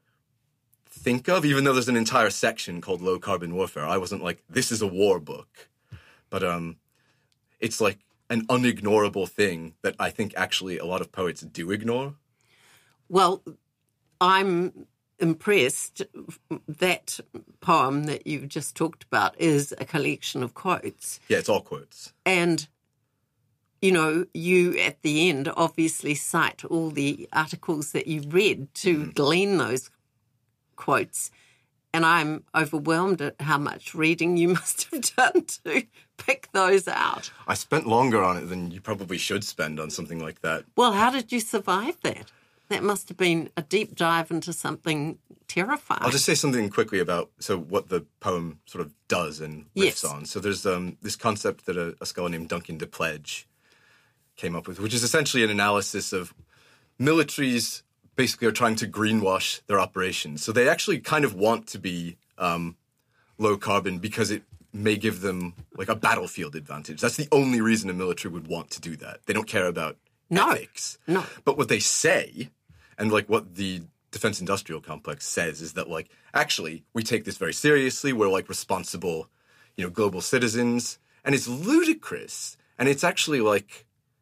think of, even though there's an entire section called Low Carbon Warfare. I wasn't like, this is a war book. But um, it's like an unignorable thing that I think actually a lot of poets do ignore. Well, I'm impressed. That poem that you've just talked about is a collection of quotes. Yeah, it's all quotes. And, you know, you at the end obviously cite all the articles that you've read to mm. glean those quotes. And I'm overwhelmed at how much reading you must have done to pick those out. I spent longer on it than you probably should spend on something like that. Well, how did you survive that? That must have been a deep dive into something terrifying. I'll just say something quickly about so what the poem sort of does and riffs Yes. on. So there's um, this concept that a, a scholar named Duncan DePledge came up with, which is essentially an analysis of militaries basically are trying to greenwash their operations. So they actually kind of want to be um, low carbon because it may give them like a battlefield advantage. That's the only reason a military would want to do that. They don't care about No. ethics. No. But what they say, and like what the defense industrial complex says, is that like, actually, we take this very seriously. We're like responsible, you know, global citizens. And it's ludicrous. And it's actually like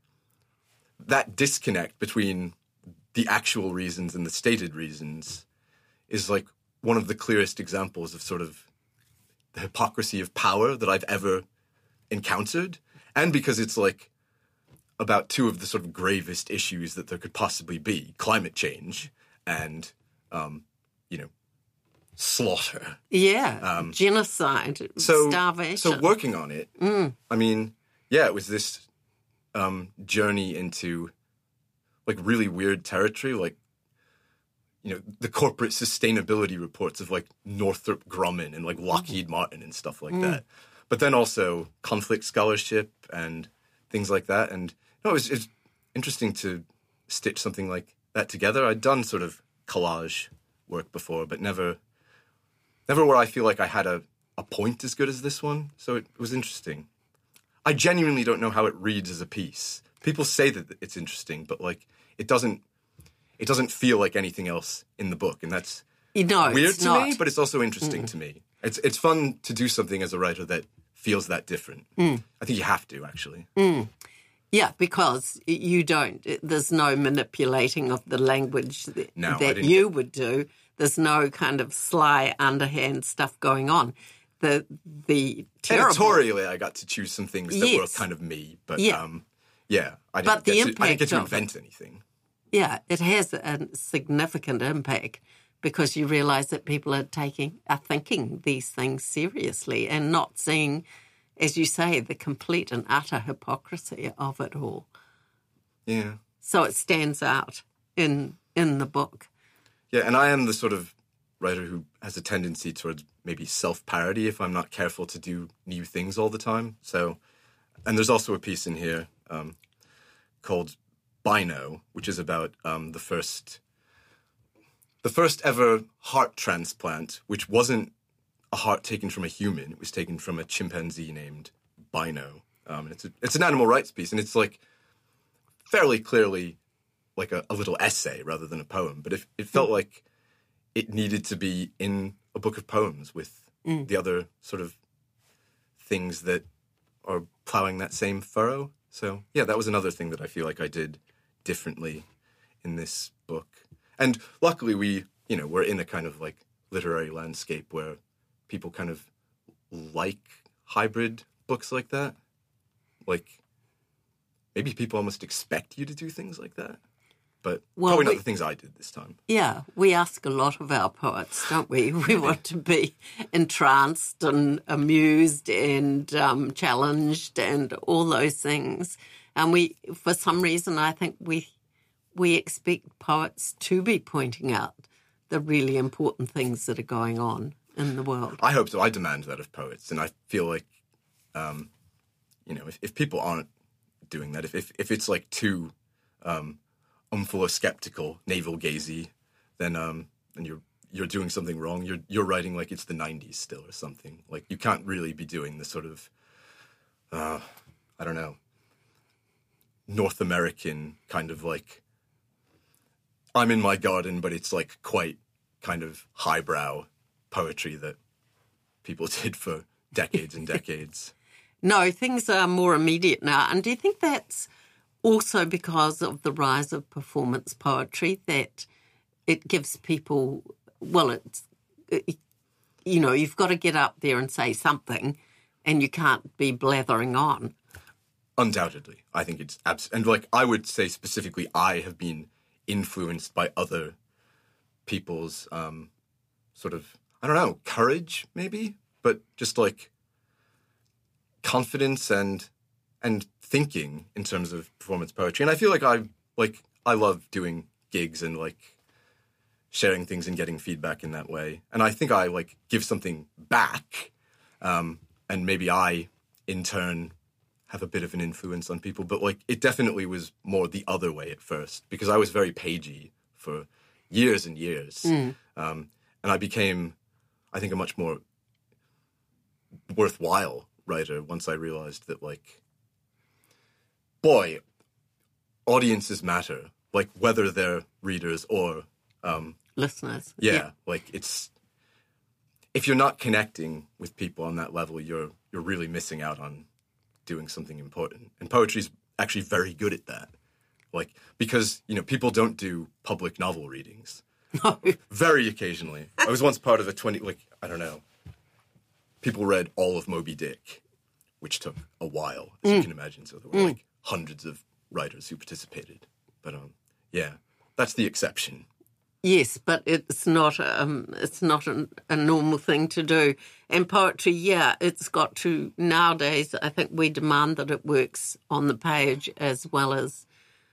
that disconnect between the actual reasons and the stated reasons is like one of the clearest examples of sort of the hypocrisy of power that I've ever encountered. And because it's like about two of the sort of gravest issues that there could possibly be, climate change and, um, you know, slaughter. Yeah, Um, genocide, So, starvation. so working on it, I mean, yeah, it was this um, journey into like really weird territory, like, you know, the corporate sustainability reports of like Northrop Grumman and like Lockheed Martin and stuff like that. But then also conflict scholarship and things like that. And no, it was, it was interesting to stitch something like that together. I'd done sort of collage work before, but never, never where I feel like I had a, a point as good as this one. So it was interesting. I genuinely don't know how it reads as a piece. People say that it's interesting, but like it doesn't, it doesn't feel like anything else in the book, and that's you know, weird it's to not. me. But it's also interesting mm. to me. It's it's fun to do something as a writer that feels that different. Mm. I think you have to actually. Mm. Yeah, because you don't. There's no manipulating of the language that, no, that you would do. There's no kind of sly, underhand stuff going on. The the terrible... Editorially, I got to choose some things that yes. were kind of me, but yeah, um, yeah I didn't but the get to, impact I didn't get to of invent it, anything. Yeah, it has a significant impact because you realise that people are taking, are thinking these things seriously and not seeing, as you say, the complete and utter hypocrisy of it all. Yeah. So it stands out in in the book. Yeah, and I am the sort of writer who has a tendency towards maybe self-parody if I'm not careful to do new things all the time. So, and there's also a piece in here um, called Bino, which is about um, the first the first ever heart transplant, which wasn't a heart taken from a human. It was taken from a chimpanzee named Bino. Um, and it's a, it's an animal rights piece, and it's like fairly clearly like a, a little essay rather than a poem. But it, it felt like it needed to be in a book of poems with mm. the other sort of things that are plowing that same furrow. So, yeah, that was another thing that I feel like I did differently in this book. And luckily we, you know, we're in a kind of like literary landscape where people kind of like hybrid books like that. Like, maybe people almost expect you to do things like that. But well, probably we, not the things I did this time. Yeah, we ask a lot of our poets, don't we? We want to be entranced and amused and um, challenged and all those things. And we, for some reason, I think we we expect poets to be pointing out the really important things that are going on in the world. I hope so. I demand that of poets. And I feel like, um, you know, if, if people aren't doing that, if if, if it's like too... Um, umful or skeptical, navel-gazy, then um, and you're you're doing something wrong. You're you're writing like it's the nineties still or something. Like you can't really be doing the sort of, uh, I don't know, North American kind of like, I'm in my garden, but it's like quite kind of highbrow poetry that people did for decades and decades. No, things are more immediate now. And do you think that's also because of the rise of performance poetry, that it gives people, well, it's, it, you know, you've got to get up there and say something and you can't be blathering on. Undoubtedly. I think it's abs- and like I would say specifically, I have been influenced by other people's um, sort of, I don't know, courage maybe, but just like confidence and and thinking in terms of performance poetry. And I feel like I like I love doing gigs and like sharing things and getting feedback in that way. And I think I like give something back, um, and maybe I in turn have a bit of an influence on people. But like it definitely was more the other way at first, because I was very pagey for years and years, mm. um, and I became, I think, a much more worthwhile writer once I realized that like, boy, audiences matter, like whether they're readers or um, listeners. Yeah, yeah, like it's if you're not connecting with people on that level, you're you're really missing out on doing something important. And poetry's actually very good at that. Like because, you know, people don't do public novel readings. No. Very occasionally. I was once part of a twenty like, I don't know. People read all of Moby Dick, which took a while, as mm. you can imagine. So there were mm. like hundreds of writers who participated. But um yeah, that's the exception. Yes, but it's not um, it's not a, a normal thing to do. And poetry, yeah, it's got to, nowadays, I think we demand that it works on the page as well as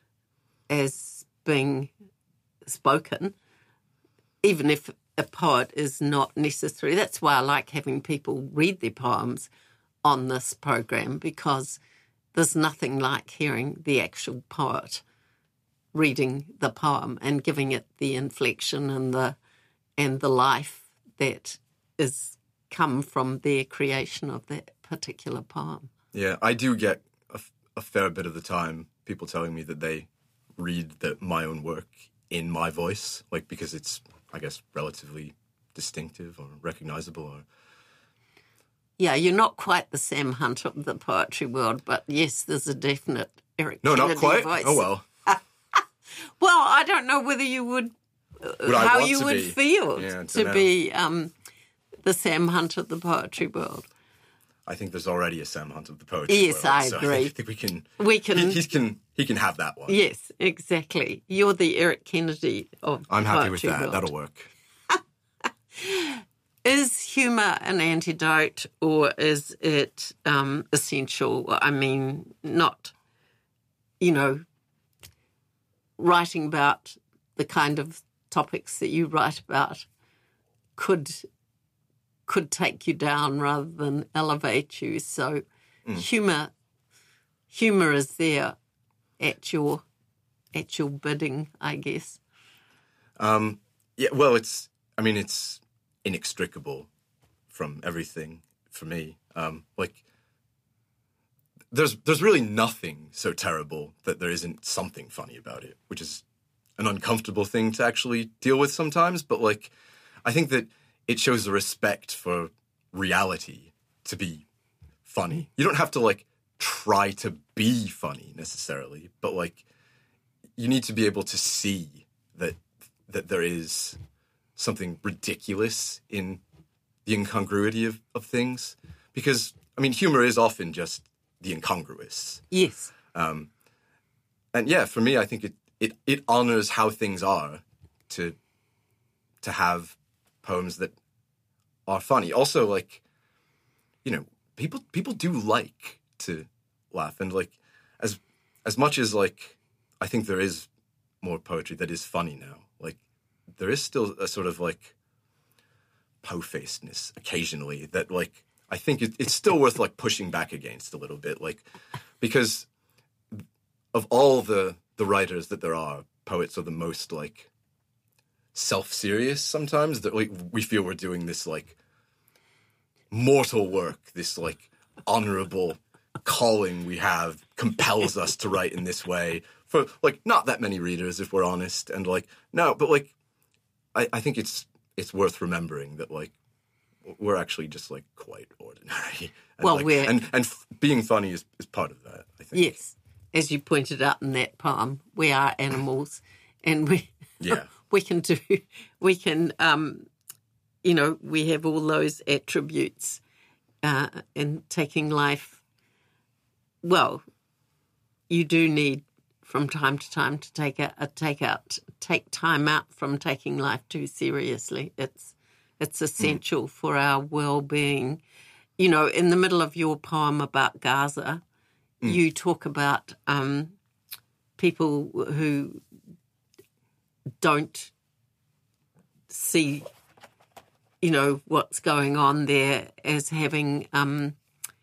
as being spoken, even if a poet is not necessary. That's why I like having people read their poems on this program, because there's nothing like hearing the actual poet reading the poem and giving it the inflection and the and the life that is come from their creation of that particular poem. Yeah, I do get a, a fair bit of the time people telling me that they read the, my own work in my voice, like because it's, I guess, relatively distinctive or recognizable. Or yeah, you're not quite the Sam Hunt of the poetry world, but yes, there's a definite Eric no, Kennedy not quite. voice. Oh well. Well, I don't know whether you would, uh, would how want you to would be? feel yeah, to know. be um, the Sam Hunt of the poetry world. I think there's already a Sam Hunt of the poetry yes, world. I So agree. I think we can. We can. He, he can. He can have that one. Yes, exactly. You're the Eric Kennedy of I'm the happy with poetry that. world. That'll work. Is humour an antidote, or is it um, essential? I mean, not, you know, writing about the kind of topics that you write about could could take you down rather than elevate you. So mm. humour humour is there at your at your bidding, I guess. Um, yeah, well, it's. I mean, it's inextricable from everything for me. Um, like, there's there's really nothing so terrible that there isn't something funny about it, which is an uncomfortable thing to actually deal with sometimes. But like, I think that it shows a respect for reality to be funny. You don't have to like try to be funny necessarily, but like, you need to be able to see that that there is something ridiculous in the incongruity of, of things. Because, I mean, humor is often just the incongruous. Yes. Um, and yeah, for me, I think it, it, it honors how things are to to have poems that are funny. Also, like, you know, people people do like to laugh. And, like, as as much as, like, I think there is more poetry that is funny now, like, there is still a sort of, like, po-facedness occasionally that, like, I think it, it's still worth, like, pushing back against a little bit. Like, because of all the, the writers that there are, poets are the most, like, self-serious sometimes. That, like, we feel we're doing this, like, mortal work, this, like, honorable calling we have compels us to write in this way for, like, not that many readers, if we're honest. And, like, no, but, like, I, I think it's it's worth remembering that, like, we're actually just, like, quite ordinary. And, well, like, we're... And, and f- being funny is, is part of that, I think. Yes. As you pointed out in that poem, we are animals, and we yeah. we can do, we can, um, you know, we have all those attributes uh, in taking life. Well, you do need from time to time to take a, a take out, take time out from taking life too seriously. It's it's essential mm. for our well-being. You know, in the middle of your poem about Gaza, mm. you talk about um, people who don't see, you know, what's going on there as having um,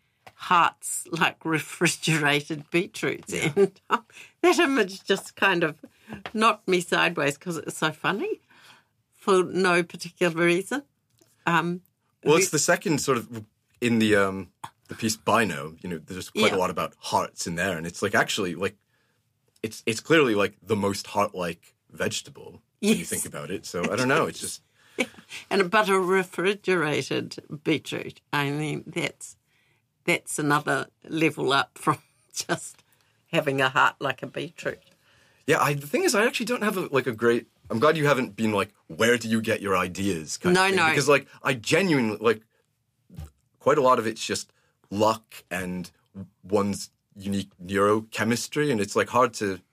hearts like refrigerated beetroots. Yeah. And um, that image just kind of knocked me sideways because it's so funny for no particular reason. Um, well, it's the second sort of in the um, the piece Bino, you know, there's quite yeah. a lot about hearts in there. And it's like actually like it's it's clearly like the most heart-like vegetable yes. when you think about it. So I don't know. It's just. Yeah. And but a refrigerated beetroot. I mean, that's that's another level up from just having a heart like a beetroot. Yeah, I, the thing is, I actually don't have a, like a great. I'm glad you haven't been like, where do you get your ideas? Kind no, of thing. no, because like I genuinely like quite a lot of it's just luck and one's unique neurochemistry, and it's like hard to.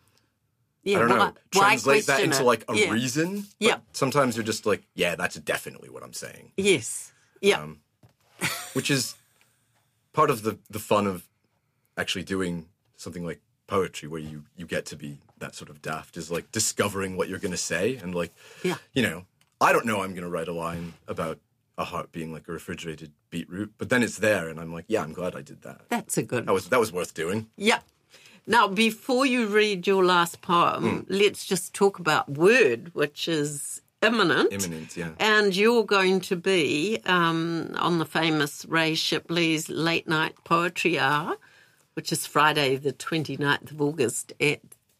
Yeah, I don't well, know, why translate that into it? like a yeah. reason. Yeah. Sometimes you're just like, yeah, that's definitely what I'm saying. Yes. Yeah. Um, which is part of the, the fun of actually doing something like poetry, where you, you get to be that sort of daft, is like discovering what you're going to say. And like, yeah. you know, I don't know I'm going to write a line about a heart being like a refrigerated beetroot, but then it's there and I'm like, yeah, I'm glad I did that. That's a good That was, that was worth doing. Yeah. Now, before you read your last poem, mm. let's just talk about Word, which is imminent. Imminent, yeah. And you're going to be um, on the famous Ray Shipley's Late Night Poetry Hour, which is Friday the twenty-ninth of August at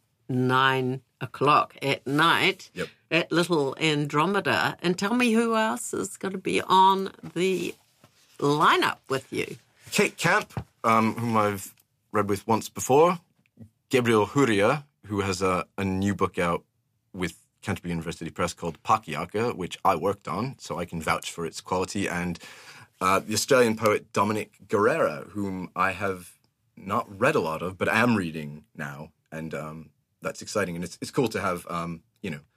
nine o'clock at night yep. at Little Andromeda. And tell me who else is going to be on the lineup with you. Kate Camp, um, whom I've read with once before. Gabriel Huria, who has a, a new book out with Canterbury University Press called Pakiaka, which I worked on, so I can vouch for its quality, and uh, the Australian poet Dominic Guerrera, whom I have not read a lot of, but am reading now, and um, that's exciting. And it's it's cool to have, um, you know,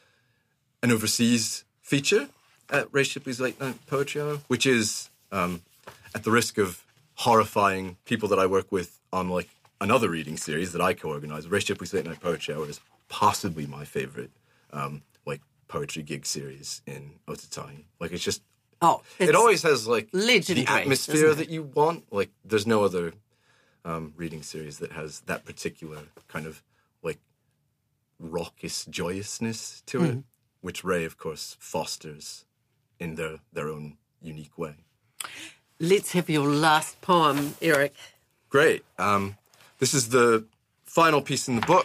an overseas feature at Ray Shipley's Late Night Poetry Hour, which is, um, at the risk of horrifying people that I work with on, like, another reading series that I co-organise, Ray Shipley's Late Night Poetry Hour is possibly my favourite, um, like, poetry gig series in Otatahi. Like, it's just... Oh, it always has, like, legendary, the atmosphere that you want. Like, there's no other um, reading series that has that particular kind of, like, raucous joyousness to it, mm. which Ray, of course, fosters in their, their own unique way. Let's have your last poem, Eric. Great. Um, this is the final piece in the book.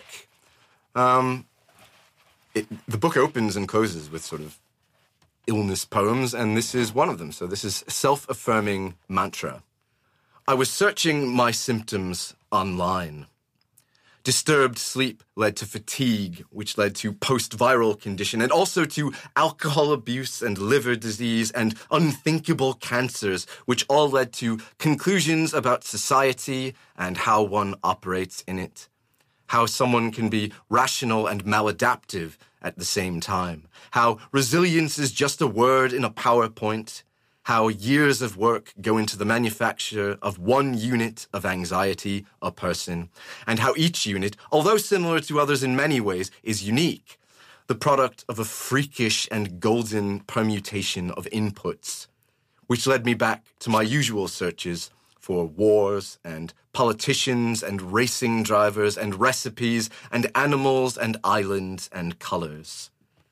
Um, it, the book opens and closes with sort of illness poems, and this is one of them. So this is Self-Affirming Mantra. I was searching my symptoms online. Disturbed sleep led to fatigue, which led to post-viral condition, and also to alcohol abuse and liver disease and unthinkable cancers, which all led to conclusions about society and how one operates in it. How someone can be rational and maladaptive at the same time. How resilience is just a word in a PowerPoint. How years of work go into the manufacture of one unit of anxiety a person, and how each unit, although similar to others in many ways, is unique, the product of a freakish and golden permutation of inputs, which led me back to my usual searches for wars and politicians and racing drivers and recipes and animals and islands and colors.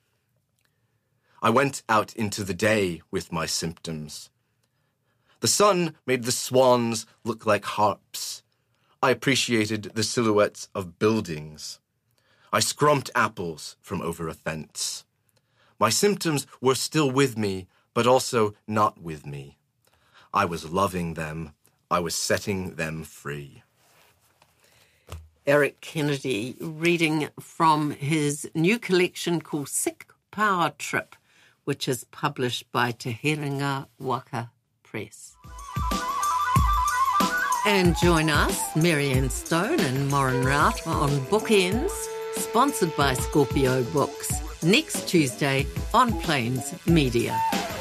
I went out into the day with my symptoms. The sun made the swans look like harps. I appreciated the silhouettes of buildings. I scrumped apples from over a fence. My symptoms were still with me, but also not with me. I was loving them. I was setting them free. Eric Kennedy reading from his new collection called Sick Power Trip, which is published by Te Herenga Waka Press. And join us, Marianne Stone and Moran Rout, on Bookends, sponsored by Scorpio Books, next Tuesday on Plains Media.